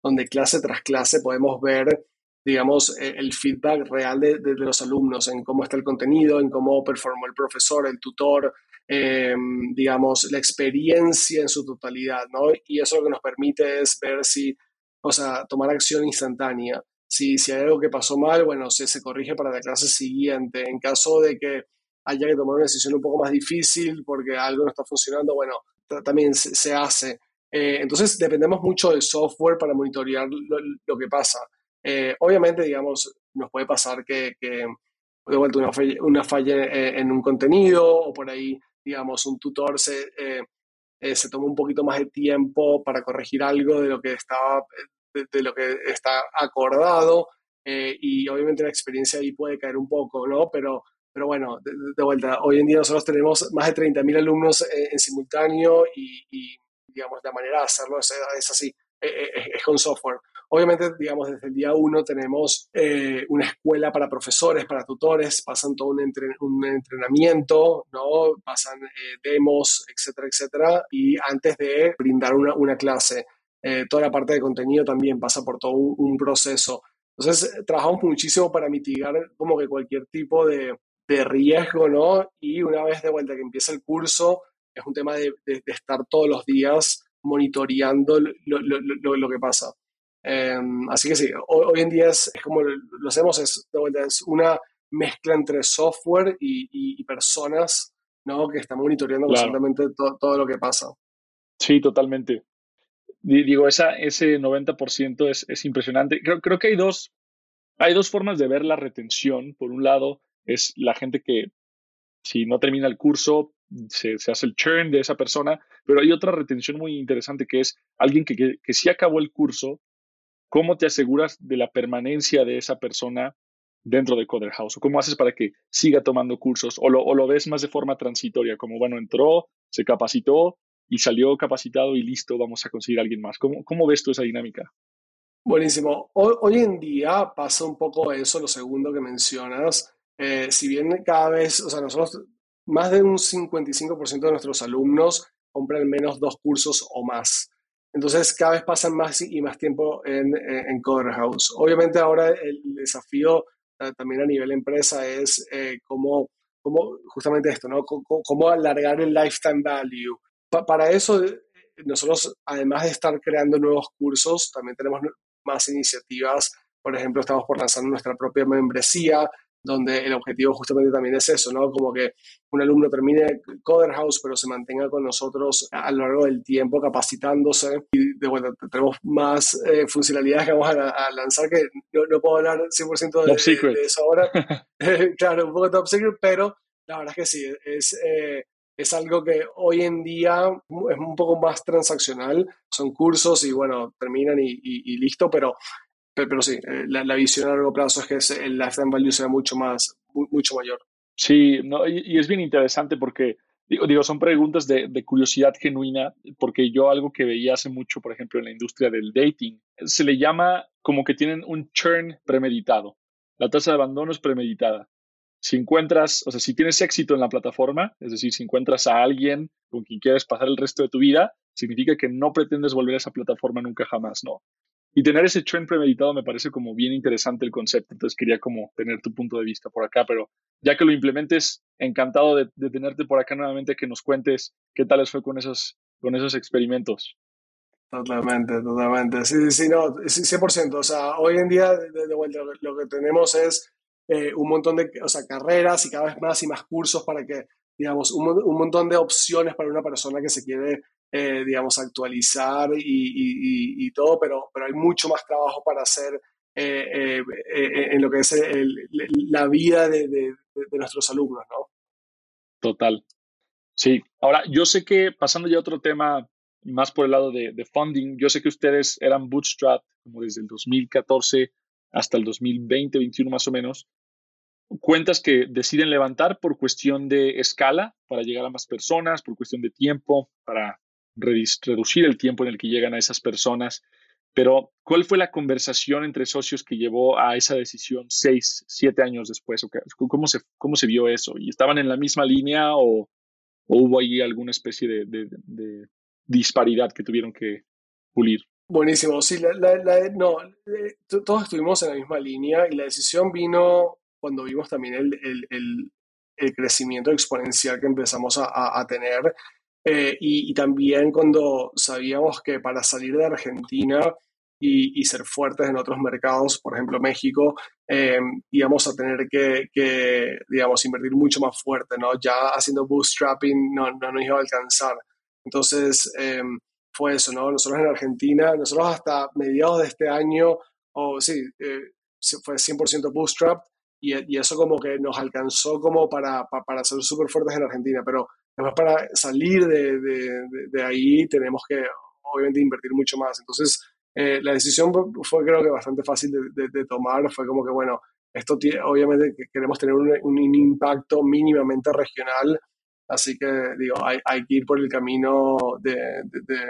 donde clase tras clase podemos ver, digamos, eh, el feedback real de, de- de los alumnos en cómo está el contenido, en cómo performó el profesor, el tutor, eh, digamos, la experiencia en su totalidad, ¿no? Y eso lo que nos permite es ver si, o sea, tomar acción instantánea. Si, si hay algo que pasó mal, bueno, se, se corrige para la clase siguiente. En caso de que haya que tomar una decisión un poco más difícil porque algo no está funcionando, bueno, t- también se, se hace. Eh, entonces, dependemos mucho del software para monitorear lo, lo que pasa. Eh, obviamente, digamos, nos puede pasar que, que de vuelta una falla, una falla eh, en un contenido o por ahí, digamos, un tutor se, eh, eh, se toma un poquito más de tiempo para corregir algo de lo que estaba, de, de lo que está acordado, eh, y obviamente la experiencia ahí puede caer un poco, ¿no? Pero, pero bueno, de, de vuelta, hoy en día nosotros tenemos más de treinta mil alumnos en, en simultáneo y, y, digamos, la manera de hacerlo es, es así, es, es con software. Obviamente, digamos, desde el día uno tenemos eh, una escuela para profesores, para tutores, pasan todo un, entre, un entrenamiento, ¿no? Pasan eh, demos, etcétera, etcétera, y antes de brindar una, una clase, eh, toda la parte de contenido también pasa por todo un, un proceso. Entonces, eh, trabajamos muchísimo para mitigar como que cualquier tipo de, de riesgo, ¿no? Y una vez de vuelta que empieza el curso, es un tema de, de, de estar todos los días monitoreando lo, lo, lo, lo que pasa. Eh, así que sí, hoy, hoy en día es, es como lo, lo hacemos, es, de vuelta, es una mezcla entre software y, y, y personas, ¿no? Que están monitoreando Claro, constantemente to, todo lo que pasa. sí, totalmente. Di- Digo, esa, ese noventa por ciento es, es impresionante. Creo, creo que hay dos, hay dos formas de ver la retención. Por un lado, es la gente que si no termina el curso, se, se hace el churn de esa persona, pero hay otra retención muy interesante que es alguien que, que, que sí acabó el curso. ¿Cómo te aseguras de la permanencia de esa persona dentro de Coder House? ¿O cómo haces para que siga tomando cursos? ¿O lo, o lo ves más de forma transitoria? Como, bueno, entró, se capacitó y salió capacitado y listo, vamos a conseguir a alguien más. ¿Cómo, cómo ves tú esa dinámica? Buenísimo. Hoy, hoy en día pasa un poco eso, lo segundo que mencionas. Eh, si bien cada vez, o sea, nosotros, más de un cincuenta y cinco por ciento de nuestros alumnos compran al menos dos cursos o más. Entonces, cada vez pasan más y más tiempo en, en, en Coder House. Obviamente, ahora el desafío eh, también a nivel empresa es eh, cómo, cómo, justamente esto, ¿no? Cómo, cómo alargar el lifetime value. Pa- para eso, eh, nosotros, además de estar creando nuevos cursos, también tenemos más iniciativas. Por ejemplo, estamos por lanzar nuestra propia membresía, donde el objetivo justamente también es eso, ¿no? Como que un alumno termine Coder House, pero se mantenga con nosotros a lo largo del tiempo capacitándose. Y de vuelta, tenemos más eh, funcionalidades que vamos a, a lanzar que no, no, puedo hablar cien por ciento de, Top de, secret. de eso ahora. Claro, un poco top secret, pero la verdad es que sí, es, eh, es algo que hoy en día es un poco más transaccional, son cursos y bueno, terminan y, y, y listo, pero, pero, pero sí, eh, la, la, visión a largo plazo es que ese, el lifetime value sea mucho más, muy, mucho mayor. Sí, no, y, y es bien interesante porque, digo, digo son preguntas de, de curiosidad genuina, porque yo algo que veía hace mucho, por ejemplo, en la industria del dating, se le llama como que tienen un churn premeditado. La tasa de abandono es premeditada. Si encuentras, o sea, si tienes éxito en la plataforma, es decir, si encuentras a alguien con quien quieres pasar el resto de tu vida, significa que no pretendes volver a esa plataforma nunca jamás, ¿no? Y tener ese trend premeditado me parece como bien interesante el concepto, entonces quería como tener tu punto de vista por acá, pero ya que lo implementes, encantado de, de tenerte por acá nuevamente, que nos cuentes qué tal les fue con esos, con esos experimentos. Totalmente, totalmente. Sí, sí, no, sí, cien por ciento. O sea, hoy en día, de, de vuelta, lo, lo que tenemos es eh, un montón de, o sea, carreras y cada vez más y más cursos para que, digamos, un, mon- un montón de opciones para una persona que se quiere, eh, digamos, actualizar y, y- y- y todo, pero, pero hay mucho más trabajo para hacer eh, eh, eh, en lo que es el- la vida de, de- de nuestros alumnos, ¿no? Total. Sí, ahora yo sé que pasando ya a otro tema más por el lado de, de funding, yo sé que ustedes eran bootstrap como desde el dos mil catorce hasta el dos mil veinte, veintiuno más o menos. Cuentas que deciden levantar por cuestión de escala para llegar a más personas, por cuestión de tiempo, para redis- reducir el tiempo en el que llegan a esas personas. Pero, ¿cuál fue la conversación entre socios que llevó a esa decisión seis, siete años después? ¿O qué- ¿Cómo se, cómo se vio eso? ¿Y estaban en la misma línea o, o hubo ahí alguna especie de, de- de disparidad que tuvieron que pulir? Buenísimo. Sí, la, la- la- no, eh, t- todos estuvimos en la misma línea y la decisión vino cuando vimos también el, el- el- el crecimiento exponencial que empezamos a, a- a tener, eh, y, y también cuando sabíamos que para salir de Argentina y, y ser fuertes en otros mercados, por ejemplo México, eh, íbamos a tener que, que, digamos, invertir mucho más fuerte, ¿no? Ya haciendo bootstrapping no, no nos iba a alcanzar. Entonces, em, fue eso, ¿no? Nosotros en Argentina, nosotros hasta mediados de este año, o sí, eh, se- fue cien por ciento bootstrap y, y eso como que nos alcanzó como para, pa- para ser súper fuertes en Argentina, pero después para salir de, de- de- de ahí tenemos que obviamente invertir mucho más. Entonces, eh, la decisión fue fue, creo que bastante fácil de, de- de tomar, fue como que, bueno, esto tie- obviamente que queremos tener un, un impacto mínimamente regional. Así que digo, hay, hay que ir por el camino de, de- de-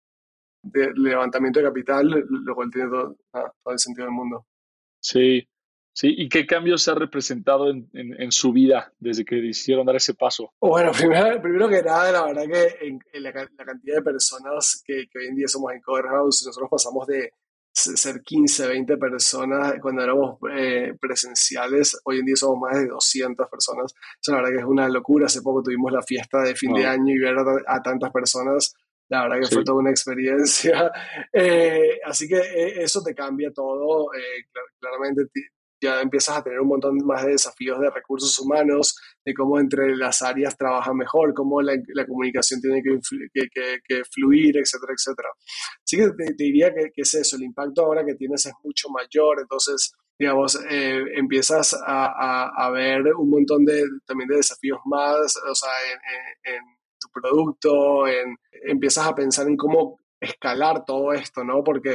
de levantamiento de capital, lo cual tiene todo, ah, todo el sentido del mundo. Sí, sí. ¿Y qué cambios ha representado en, en, en su vida desde que decidieron dar ese paso? Bueno, primero, primero que nada, la verdad que en, en la, ca- la cantidad de personas que, que hoy en día somos en Coder House, nosotros pasamos de s- ser quince, veinte personas cuando éramos eh, presenciales, hoy en día somos más de doscientas personas. Eso la verdad que es una locura. Hace poco tuvimos la fiesta de fin de Wow. año y ver a, a tantas personas, la verdad que fue Sí, toda una experiencia. Eh, así que eh, eso te cambia todo. Eh, cl- claramente ti- ya empiezas a tener un montón más de desafíos de recursos humanos, de cómo entre las áreas trabajan mejor, cómo la, la comunicación tiene que, influ- que, que- que fluir, etcétera, etcétera. Así que te, te diría que, que es eso, el impacto ahora que tienes es mucho mayor, entonces, digamos, eh, empiezas a, a- a ver un montón de, también de desafíos más, o sea, en, en- en tu producto, en, empiezas a pensar en cómo escalar todo esto, ¿no? Porque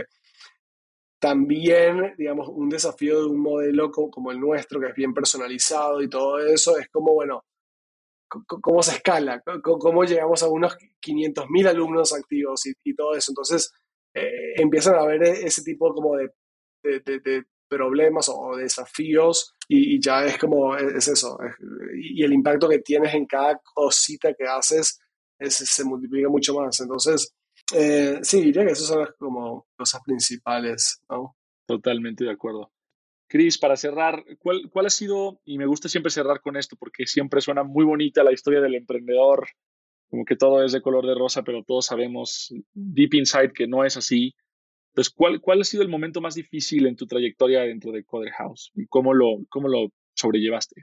también, digamos, un desafío de un modelo co- como el nuestro, que es bien personalizado y todo eso, es como, bueno, cómo se escala, cómo llegamos a unos quinientos mil alumnos activos y, y, todo eso. Entonces, eh, empiezan a haber ese tipo como de, de, de, de problemas o, o desafíos y, y, ya es como, es, es eso. Es, y el impacto que tienes en cada cosita que haces es, se multiplica mucho más. Entonces, eh, sí, diría que esas son las como cosas principales, ¿no? totalmente de acuerdo. Cris, para cerrar, ¿cuál, ¿cuál ha sido, y me gusta siempre cerrar con esto porque siempre suena muy bonita la historia del emprendedor, como que todo es de color de rosa, pero todos sabemos deep inside que no es así? Entonces, ¿cuál, ¿cuál ha sido el momento más difícil en tu trayectoria dentro de Coder House y cómo lo, cómo lo sobrellevaste?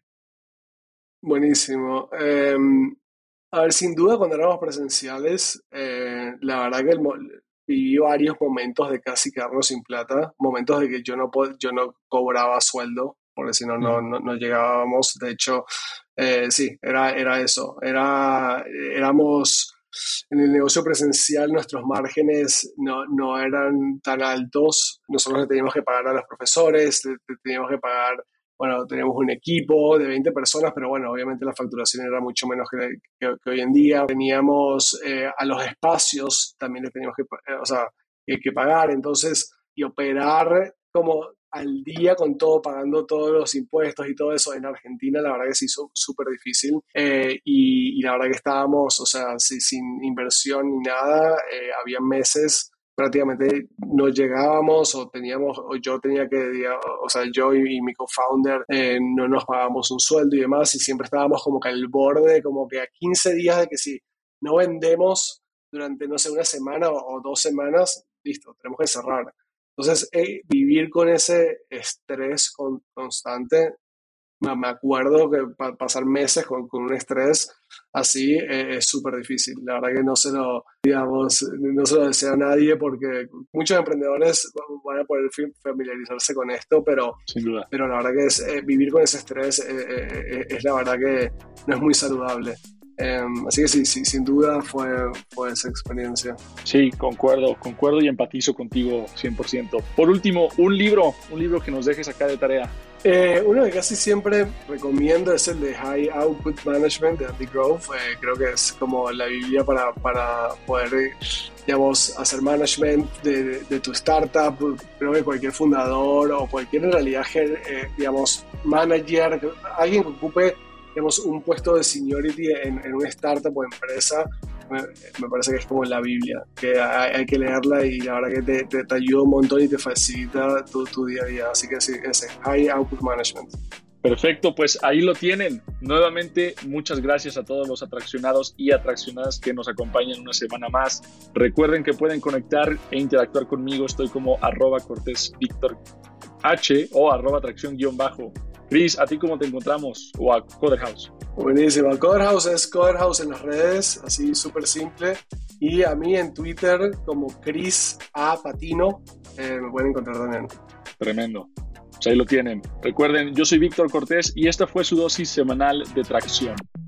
Buenísimo. Eh, a ver, sin duda cuando éramos presenciales, eh, la verdad que el mo- viví varios momentos de casi quedarnos sin plata, momentos de que yo no, pod- yo no cobraba sueldo, porque si no, no, Ujú. no, no llegábamos. De hecho, eh, sí, era, era eso. Era, éramos en el negocio presencial, nuestros márgenes no, no eran tan altos. Nosotros le teníamos que pagar a los profesores, le, le teníamos que pagar, bueno, teníamos un equipo de veinte personas, pero bueno, obviamente la facturación era mucho menos que, que, que hoy en día. Teníamos eh, a los espacios, también les teníamos que, eh, o sea, que, que pagar, entonces, y operar como al día con todo, pagando todos los impuestos y todo eso en Argentina, la verdad que se hizo súper difícil. Eh, y, y, la verdad que estábamos, o sea, si, sin inversión ni nada, eh, había meses prácticamente no llegábamos o teníamos, o yo tenía que, digamos, o sea, yo y, y mi co-founder eh, no nos pagábamos un sueldo y demás y siempre estábamos como que al borde, como que a quince días de que si no vendemos durante, no sé, una semana o, o dos semanas, listo, tenemos que cerrar. Entonces, eh, vivir con ese estrés con, constante, me, me acuerdo que pa, pasar meses con, con, un estrés así eh, es súper difícil. La verdad que no se lo, digamos, no se lo desea a nadie porque muchos emprendedores van a poder familiarizarse con esto, pero, Sin duda. pero la verdad que es, eh, vivir con ese estrés eh, eh, es la verdad que no es muy saludable. Um, así que sí, sí, sin duda fue, fue esa experiencia. Sí, concuerdo, concuerdo y empatizo contigo cien por ciento. Por último, un libro, un libro que nos dejes acá de tarea. Eh, uno que casi siempre recomiendo es el de High Output Management de Andy Grove. Eh, creo que es como la Biblia para, para poder, digamos, hacer management de, de, de tu startup. Creo que cualquier fundador o cualquier en realidad, eh, digamos, manager, alguien que ocupe, digamos, un puesto de seniority en, en una startup o empresa, me, me parece que es como la Biblia, que hay, hay que leerla y la verdad que te, te, te ayuda un montón y te facilita tu, tu día a día. Así que sí, ese, High Output Management. Perfecto, pues ahí lo tienen. Nuevamente, muchas gracias a todos los atraccionados y atraccionadas que nos acompañan una semana más. Recuerden que pueden conectar e interactuar conmigo. Estoy como arroba Cortés Víctor H o arroba atracción guión bajo. Chris, ¿a ti cómo te encontramos? O a Coder House. Buenísimo. Coder House es Coder House en las redes, así súper simple. Y a mí en Twitter como Chris A. Patino, eh, me pueden encontrar también. Tremendo. Pues ahí lo tienen. Recuerden, yo soy Víctor Cortés y esta fue su dosis semanal de tracción.